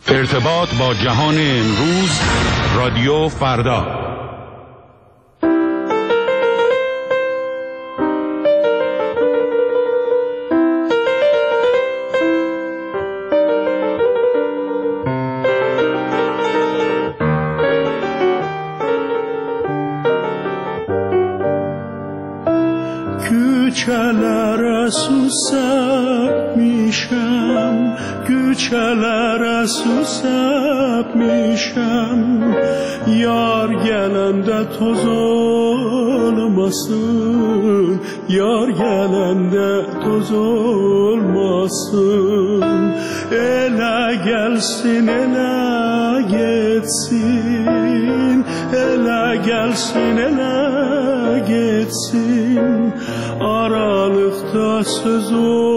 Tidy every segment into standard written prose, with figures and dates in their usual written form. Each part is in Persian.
ارتباط با جهان امروز، رادیو فردا. Güçelere susap mişem, güçelere susap mişem. Yar gelende toz olmasın, yar gelende toz olmasın. Ele gelsin, ele geçsin, ele gelsin, ele geçsin. Aralıkta söz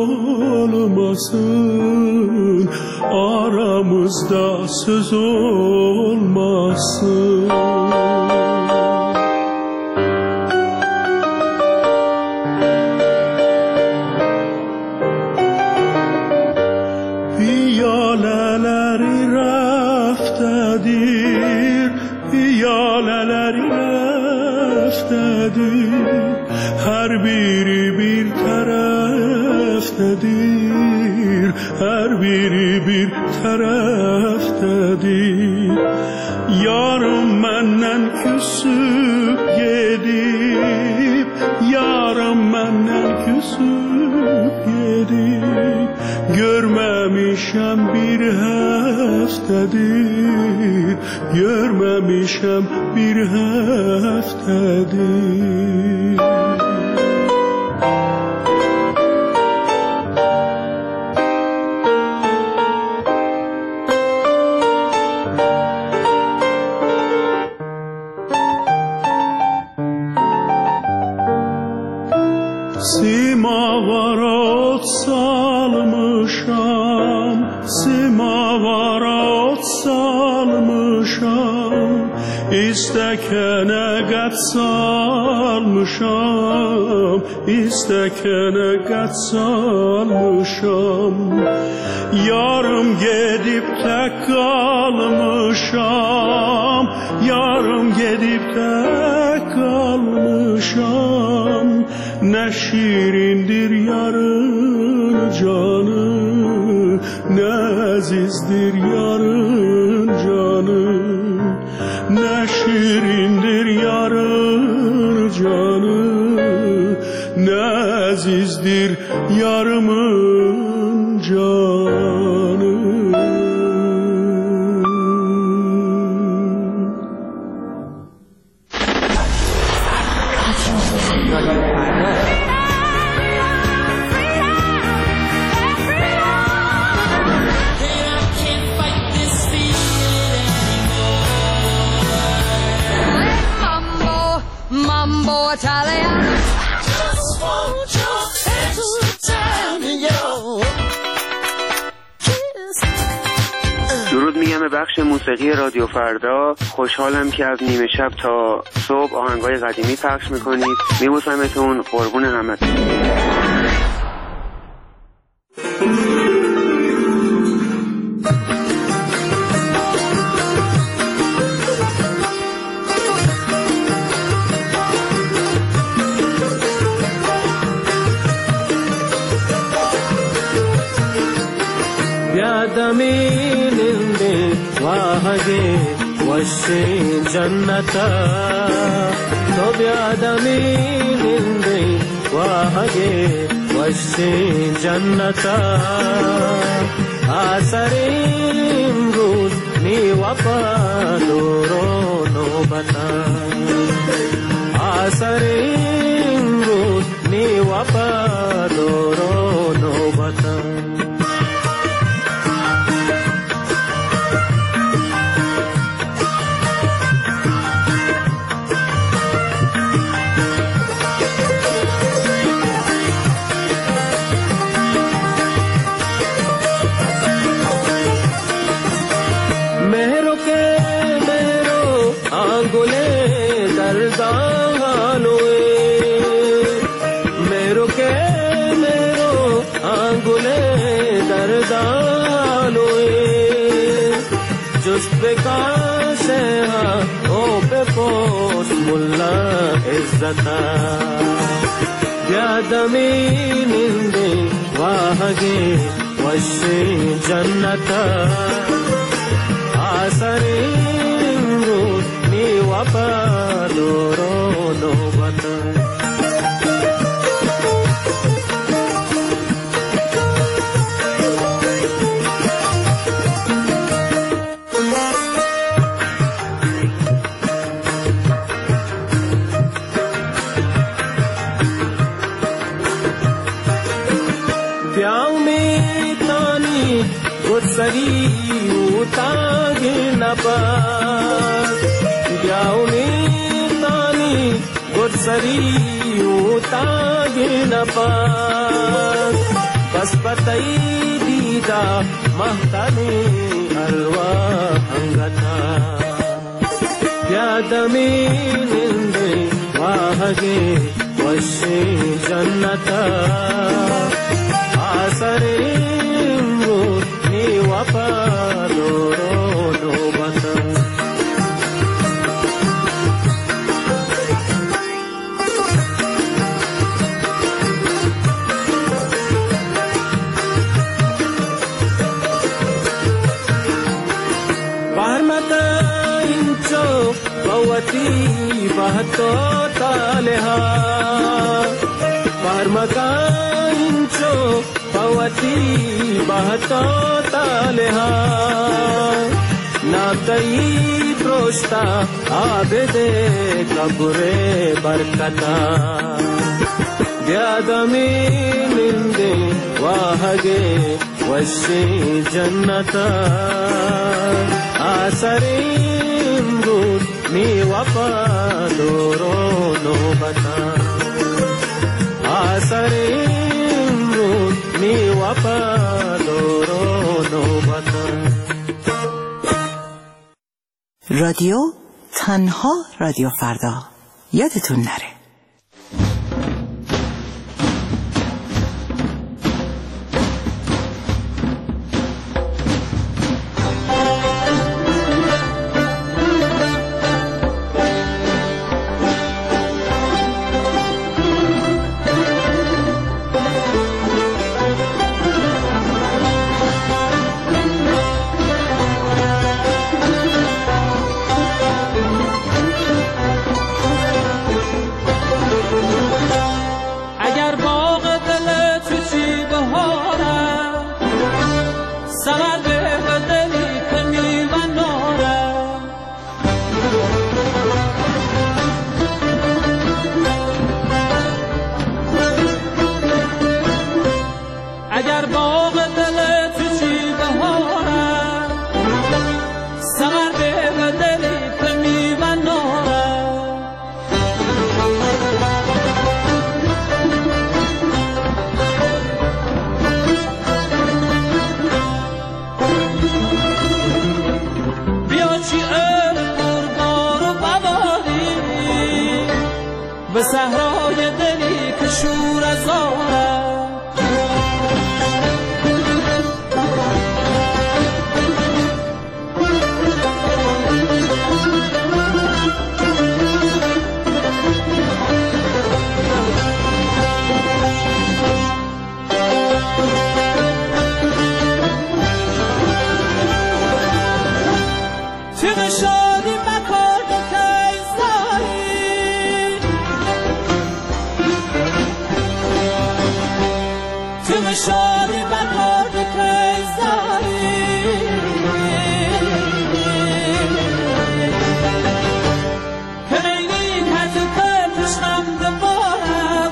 olmasın, aramızda söz olmasın. Piyaleleri raftedir, piyaleleri raftedir. Her biri bir taraftedir, her biri bir taraftedir. Yarım menden küsüp gidip, yarım menden küsüp gidip. Görmemişem bir heftedir, görmemişem bir heftedir. Simavara ot salmışam, simavara ot salmışam. İstekene gat salmışam, istekene gat salmışam. Yarım gedip tek kalmışam, yarım gedip tek kalmışam. Ne şirindir yarın canı, ne azizdir yarın canı. Ne şirindir yarın canı, ne azizdir yarımın canı. درود میگم به بخش موسیقی رادیو فردا. خوشحالم که از نیمه شب تا صبح آهنگای قدیمی پخش میکنید. میبوسمتون، قربون همتون. Yadamininde wahage washi jannata, to yadamininde wahage washi jannata. Asarim ruz ni wapadoro no bata, asarim ruz ni wapadoro no bata. Mehro ke mehro angule نیست به کاسه ها او بپرس ملا عزتا بیادمی نندی واهگی وشی جنتا آسرین رود نی وفا دورو نوبتا सरी उतागे न पास जाऊनी तानी गुरसरी उतागे न पास बस पतई दीदा महतानी अलवा अंगता यादमी निंदे वाहगे वशे जन्नता आसरे वफा दोरो नौबता बारमता इंचो बवती बहतो तालेहा बारमता इंचो बवती बहतो तालेहा नातई प्रोष्टा आबेदे कब्रे बरकता ब्यादमी निंदे वाहगे वशे जन्नता आसरीम रूद नी वफा दोरो नौबता आसरीम रूद नी वफा दोरो नौबता رادیو تنها رادیو فردا یادتون نره. به صحرای دلی که شور از شادی بکار کیزاری کنینی کت پرتشم دوباره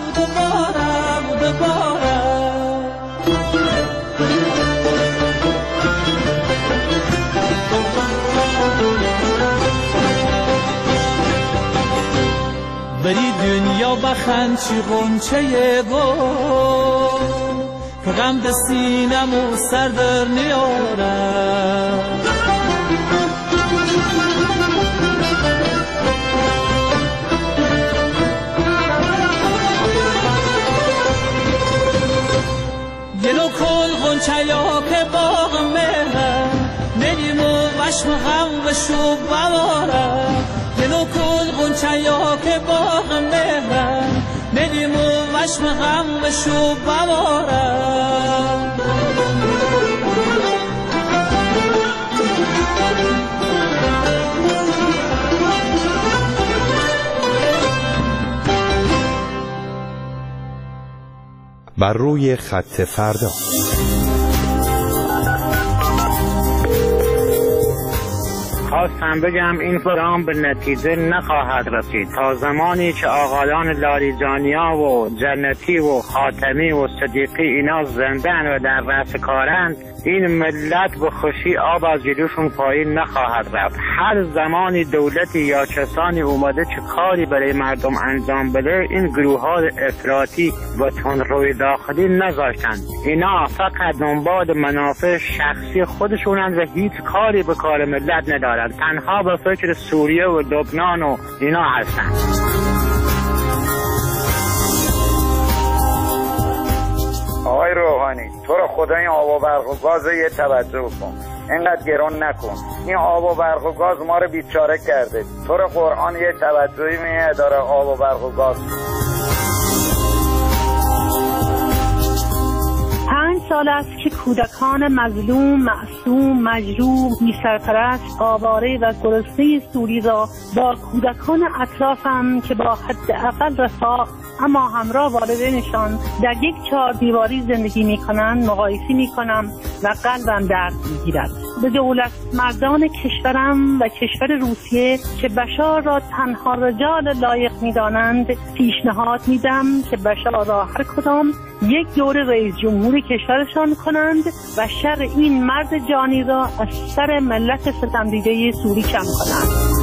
بری دنیا بخند چی غنچه گل که غم به سینمو سر در نیارم یه نو کل غنچه یا که باغ مهرم نیم و وشم هم شوب ببارم دل و کل غنچه‌ها که باغ مهرم ندیم و وشم غم شوب ببارم بر روی خط فردا. خواستم بگم این برام به نتیجه نخواهد رسید تا زمانی که آقایان لاریجانیا و جنتی و خاتمی و صدیقی اینا زندن و در رأس کارند. این ملت به خوشی آب از جلوشون پایین نخواهد رفت. هر زمانی دولتی یا کسانی اومده که کاری برای مردم انجام بده، این گروه ها افراطی و تندروی داخلی نذاشتن. اینا فقط دنبال منافع شخصی خودشونن و هیچ کاری به کار ملت ندارن. تنها به فکر سوریه و لبنان و اینا هستن. آقای روحانی، تو رو خدا این آب و برق و گاز یه توجه کن، اینقدر گران نکن. این آب و برق و گاز ما رو بیچاره کرده. تو رو قرآن یه توجهی میه داره آب و برق و گاز. 5 سال است که کودکان مظلوم، معصوم، مجروح، بی‌سرپرست، آواره و گرسنه سوری را با کودکان اطرافم که با حداقل رفاه اما همراه والدینشان در یک 4 دیواری زندگی می‌کنند مقایسه می‌کنم و قلبم درد می‌گیرد. به دولت مردان کشورم و کشور روسیه که بشار را تنها رجال لایق می‌دانند پیشنهاد می‌دم که بشار را هر کدام یک دوره رئیس جمهور کشورشان کنند و شر این مرد جانی را از سر ملت ستمدیده سوری کم کنند.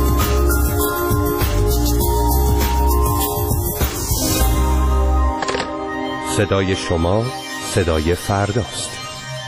صدای شما صدای فرداست.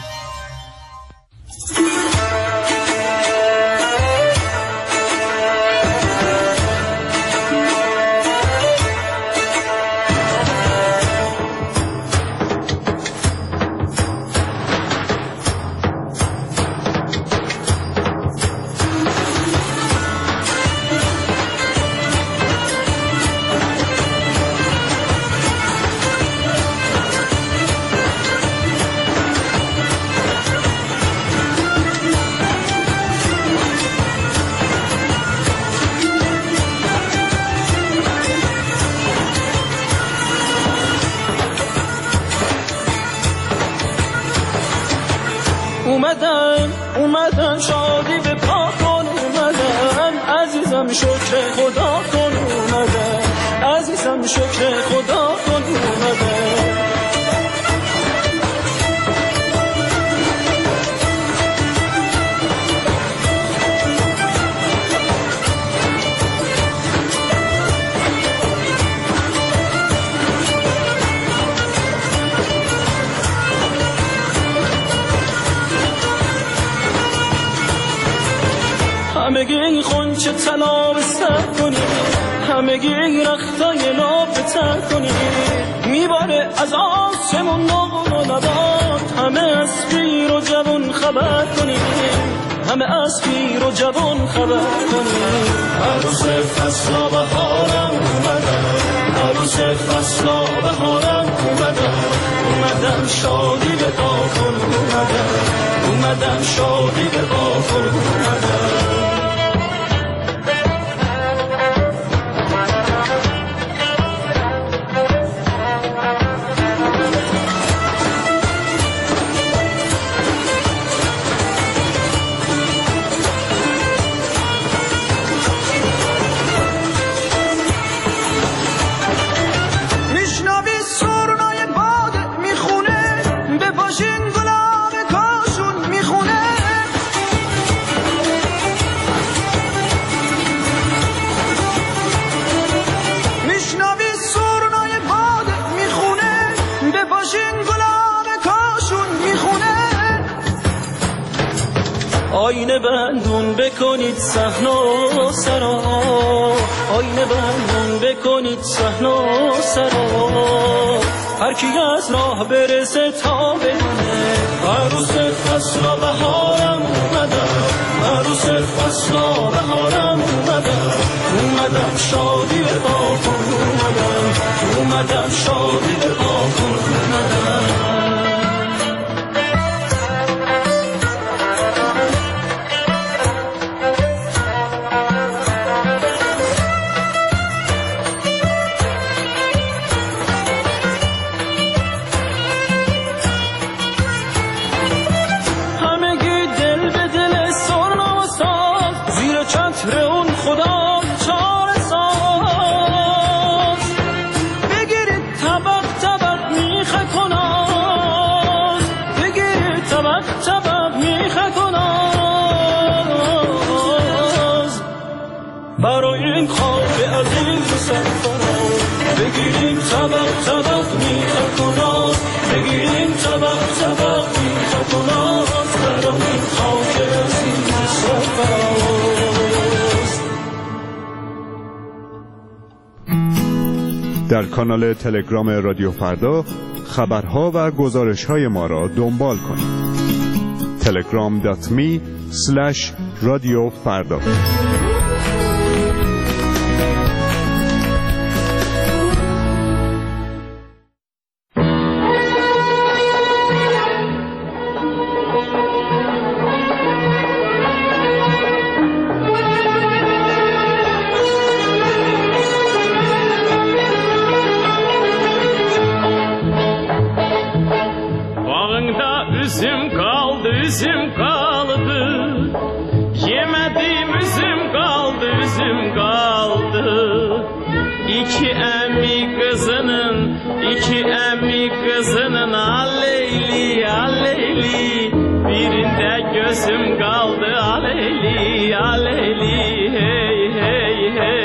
اومدم شادی به پا کن، اومدم عزیزم شکر خدا کن، اومدم عزیزم شکر خدا کن، اومدم همگی این خونچه طلا به سر کنی، همگی این رختای ناب به تر کنی، میباره از آسمون نقل و نبات، همه از پیر و جوان خبر کنی، همه از پیر و جوان خبر کنی. عروس فصلا بهارم اومدم، عروس فصلا بهارم اومدم، اومدم شادی به پا کن، اومدم شادی به پا کن، اومدم. آینه بندون بکنید صحن و سرا، آینه بندون بکنید صحن و سرا، هر کی از راه برسه تا بدونه عروس فصلا بهارم اومدم، عروس فصلا شادی به پاکن اومدم شادی به پاکن اومدم. بگیریم طبق طبق میخه کناز بگیریم طبق طبق میخه کناز برای این خاک عزیز سرفراز. در کانال تلگرام رادیو فردا خبرها و گزارش‌های ما را دنبال کنید. telegram.me/radiofarda. Üzüm kaldı, yemedim üzüm kaldı. İki emmi kızının aleyli, birinde gözüm kaldı aleyli, hey hey hey.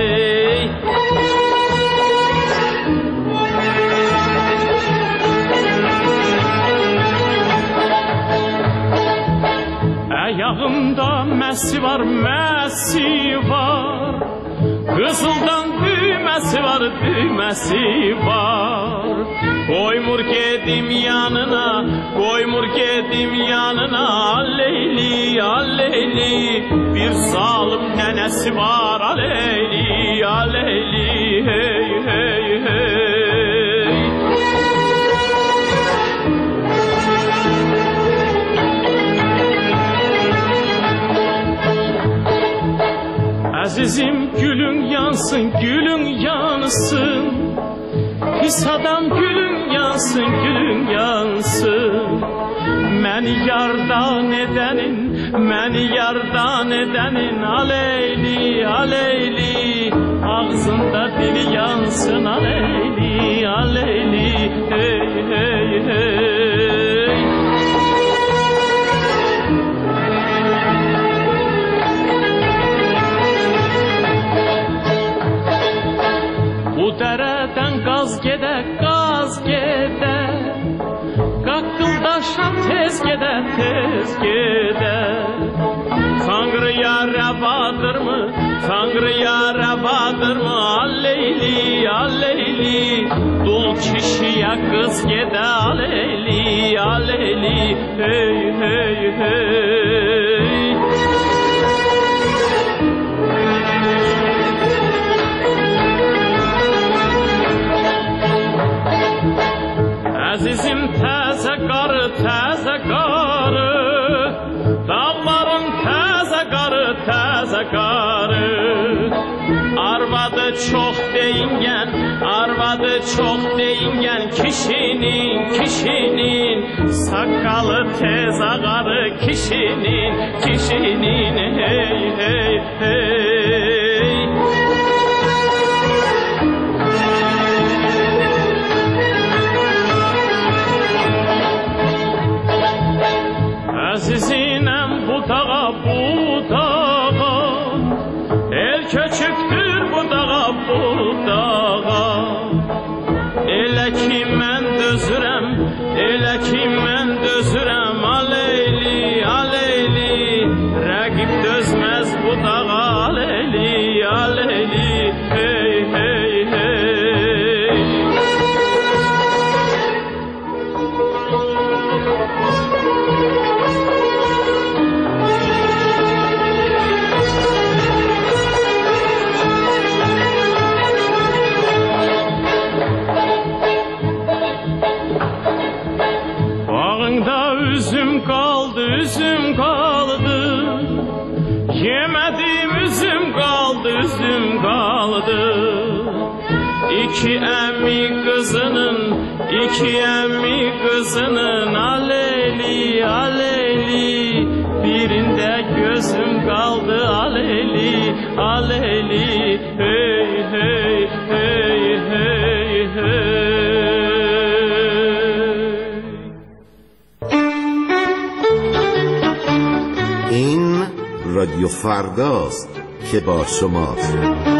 Ayağımda məsi var, qızıldan düyməsi var. Qoymur gedim yanına, aleyli, bir zalım nənəsi var, aleyli, hey, hey, hey. Azizim gülün yansın, pis adam gülün yansın. Məni yardan edenin aleyli, ağzında dili yansın aleyli, hey hey hey. Bu dereden gaz gedər, qaqqıldaşan tez gedər. Tanrıya rəvadırmı, aleyli, dul kişiyə qız gedər, aleyli, hey, hey, hey. Azizim təzə qarı, dağların təzə qarı. Arvadı çox deyingen kişinin sakalı tez ağarı kişinin hey hey hey. Azizinem bu dağa, el köçüktür bu dağa. Elə ki mən dözürəm, aleyli, rəqib dözməz bu dağa, aleyli, hey, hey, hey. İki emmi kızının aleli aleli, birinde gözüm kaldı aleli aleli, hey hey hey hey hey. این رادیو فرداست که با شماست.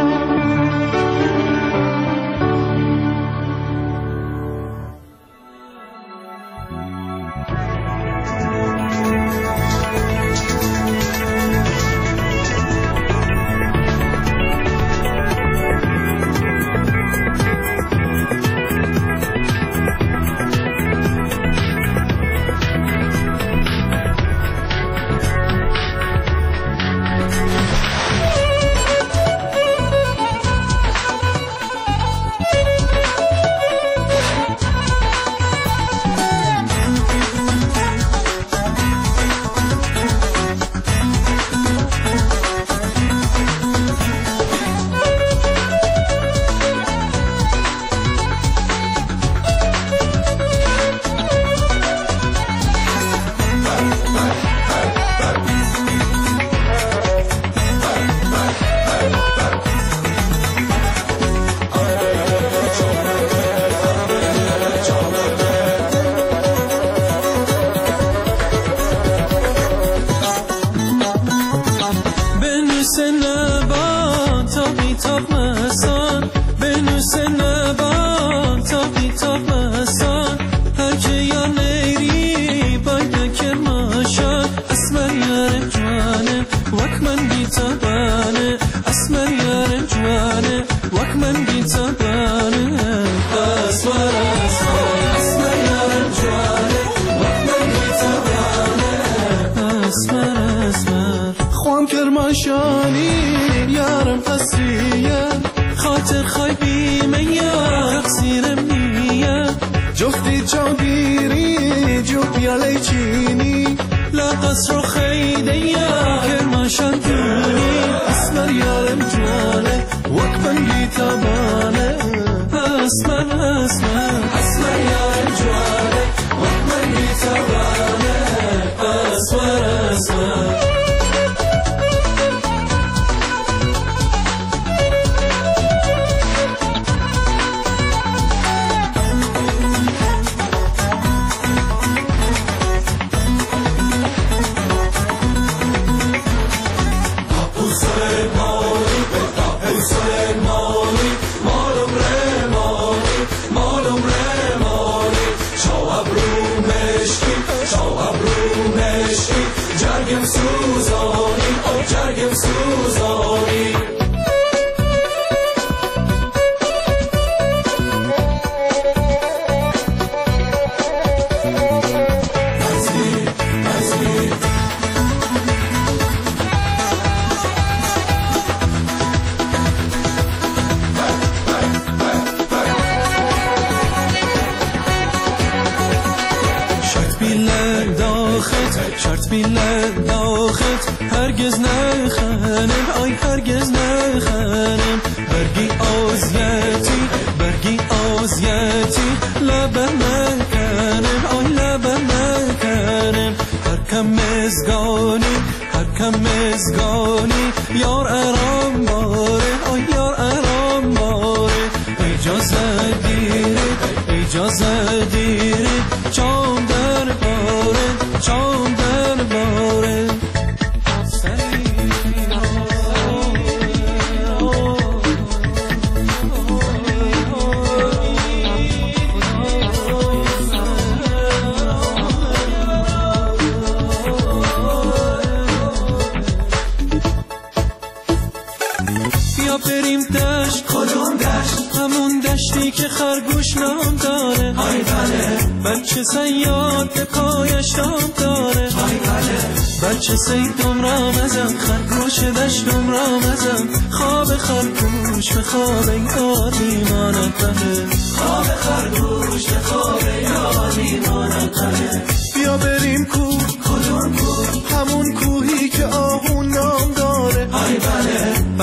بچه سیدم را مزم، خرگوش دشتم را مزم، خواب خرگوش به خواب یار میماند بله، خواب خرگوش به خواب یار میماند بله. بیا بریم کوه، کدوم کوه؟ همون کوهی که آهون نام داره. ای بله.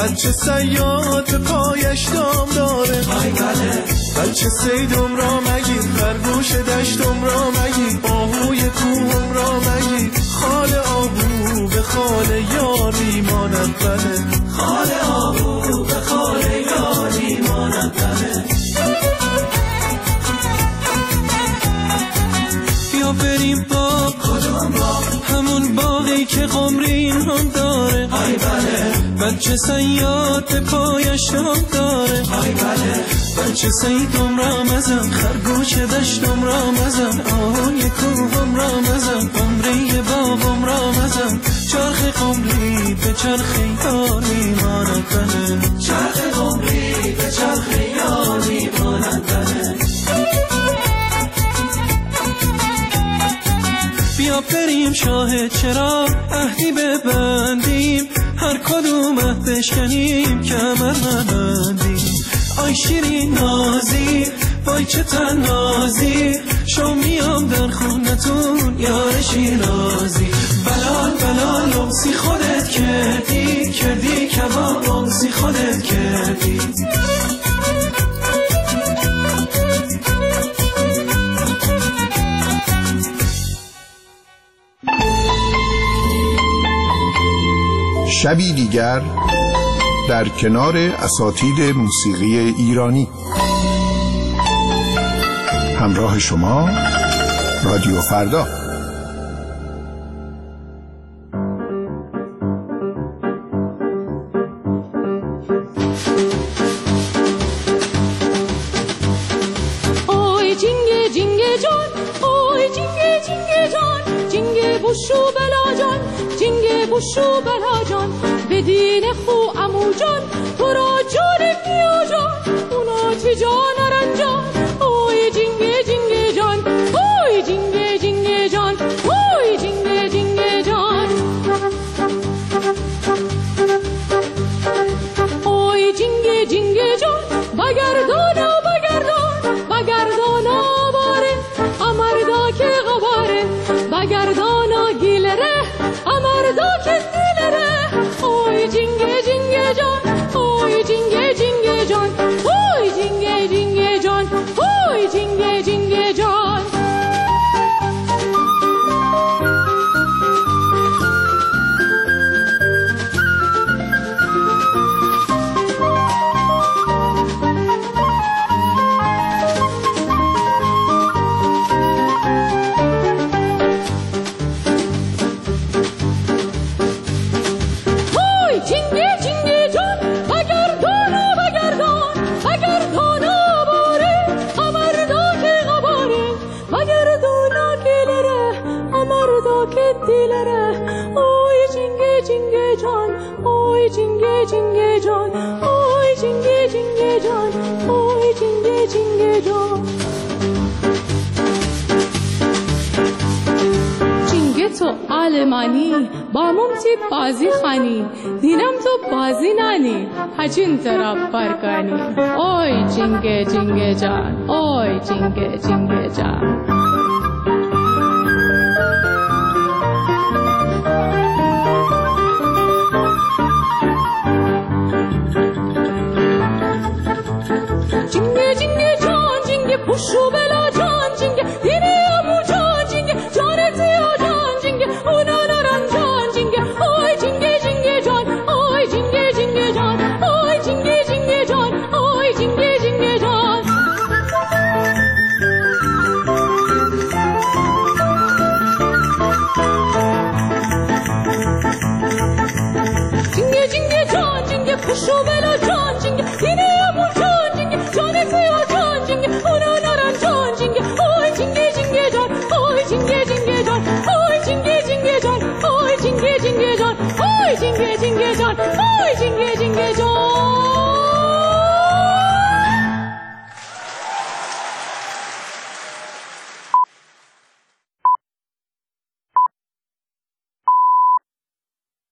بچه صیاد به پایش دام داره، بچه صیدم را مگیر، خرگوش دشتم را مگیر، آهوی کوهم را مگیر، خال آهو به خال یاری ماند بله، خال آهو به خال یاری ماند بله. بیا بریم باغ، کدام باغ؟ همون باغی که قمرین هم داره، آی بله. بچه صیاد به پایش هم داره، آی بله. بچه صیدم را مزن، خرگوش دشتم را مزن، آهوی کوهم را مزن، قمری باغم را مزن، چرخ قمری به چرخ یاری ماند بله، چرخ قمری به چرخ یاری ماند بله. بیا بریم شاه چرا عهدی ببندیم، هر کدوم عهد بشکنیم کمر نبندیم. آی شیرین نازی وای چه تنازی، شو میام در خونتون یار شیرازی. بلال بلال لمسی خودت کردی، کردی کباب لمسی خودت کردی. شبی دیگر در کنار اساتید موسیقی ایرانی. همراه شما رادیو فردا. اوی جینگه جینگه جان، اوی جینگه جینگه جان، جینگه بوشو بلا جان، جینگه بوشو بلا جان، بدین خو امو جان، تو را جان بیا جان، اونا چه جان رنجان. اوی جینگه جینگه جان، اوی جینگه جینگه جان، اوی جینگه جینگه جان. اوی جینگه جینگه جان، بگردانا بگردان، بگردانا باره، امردا که غباره، بگردانا گیلره، امردا که دیلره. اوی جینگه جینگه جان، اوی جینگه جینگه جان، اوی جینگه جینگه جان، اوی جینگه جینگه جان. علمانی با ممتی بازی خانی، دینم تو بازی نانی، هچین طرف برکانی. اوی جینگه جینگه جان، اوی جینگه جینگه جان. جینگه جینگه جان، جینگه پوشو بلا جان، جینگه دینه امو جان، جینگه جان تیا جان، جینگه اونا نرم جان، جینگه اوی جینگه جینگه جان، اوی جینگه جینگه جان، اوی جینگه جینگه جان، اوی جینگه جینگه جان. جینگه جینگه جان، جینگه پوشو بلا جان، جینگه دینه امو جان، جینگه جان تیا جان، جینگه اونا نرم جان، جینگه اوی جینگه جینگه جان، اوی جینگه جینگه جان، اوی جینگه جینگه جان، اوی جینگه جینگه جان، اوی جینگه جینگه جان، اوی جینگه جینگه